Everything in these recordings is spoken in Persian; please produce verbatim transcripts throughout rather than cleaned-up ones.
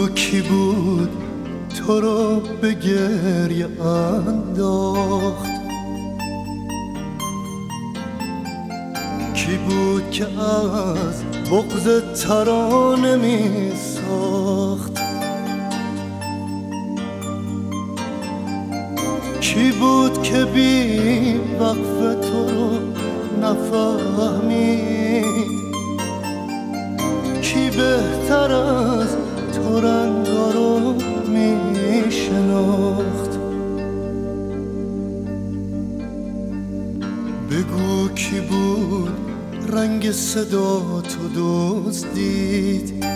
بگو کی بود تو رو به گریه انداخت، کی بود که از بغض ترانه می ساخت، کی بود که بی وقف تو رو نفهمید، کی بهتر از تو رنگا رو می شناخت. بگو کی بود رنگ صدا تو دزدید،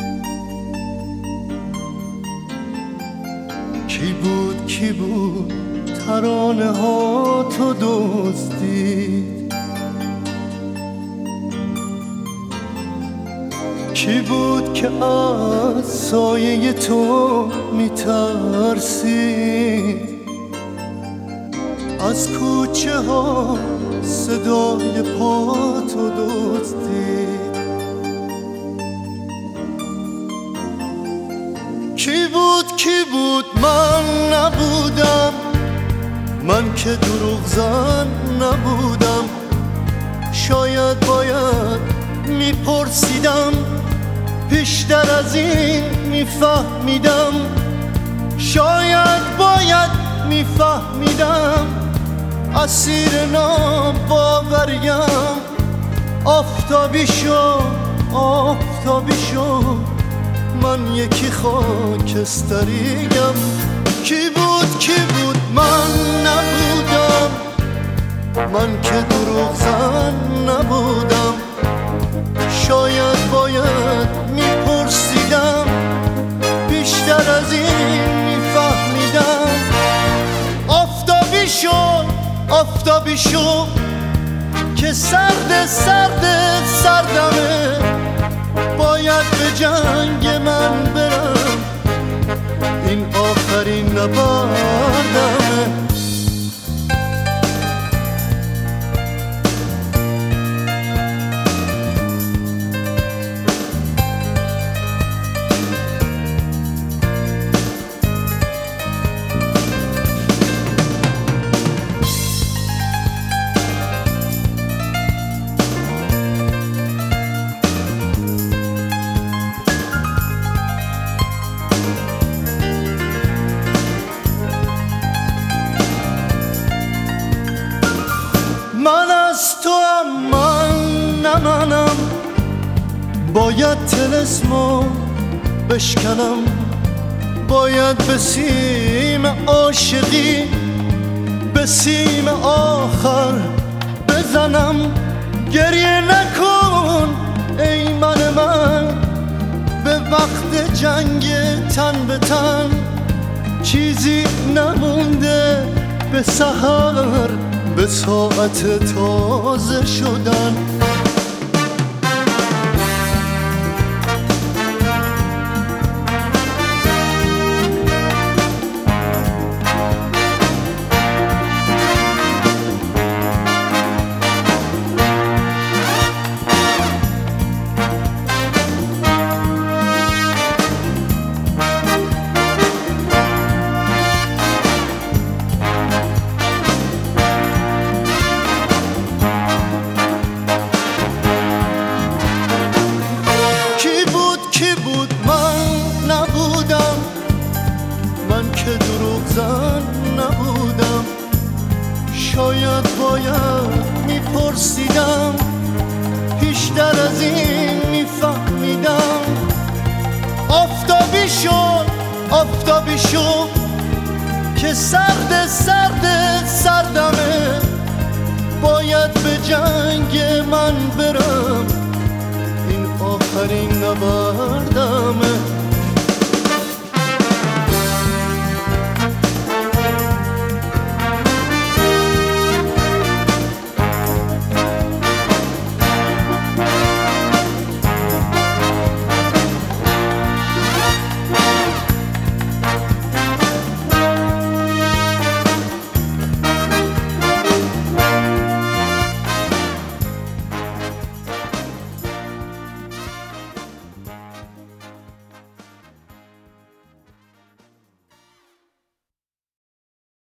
کی بود کی بود ترانه ها تو دزدید، کی بود که از سایه تو میترسید، از کوچه ها صدای پا تو دزدید. کی بود کی بود من نبودم، من که دروغ زن نبودم، شاید باید میپرسیدم، پیشتر از این میفهمیدم، شاید باید میفهمیدم، اسیر ناباوریم، آفتابی شو آفتابی شو، من یکی خاکستریم. کی بود کی بود من نبودم، من که دروغ زن نبودم، شاید باید میپرسیدم، بیشتر از این میفهمیدم، آفتابی شو آفتابی شو که سرد سرد سردمه، باید به جنگ من برم، این آخرین نبردمه. من از تو هم من نه منم، باید طلسمو بشکنم، باید به سیم عاشقی به سیم آخر بزنم. گریه نکن ای من من، به وقت جنگ تن به تن، چیزی نمونده به سحر، به ساعت تازه شدن. من که دروغ زن نبودم، شاید باید میپرسیدم، بیشتر از این میفهمیدم، آفتابی شو آفتابی شو که سرد سرد سردمه، باید به جنگ من برم، این آخرین نبردمه.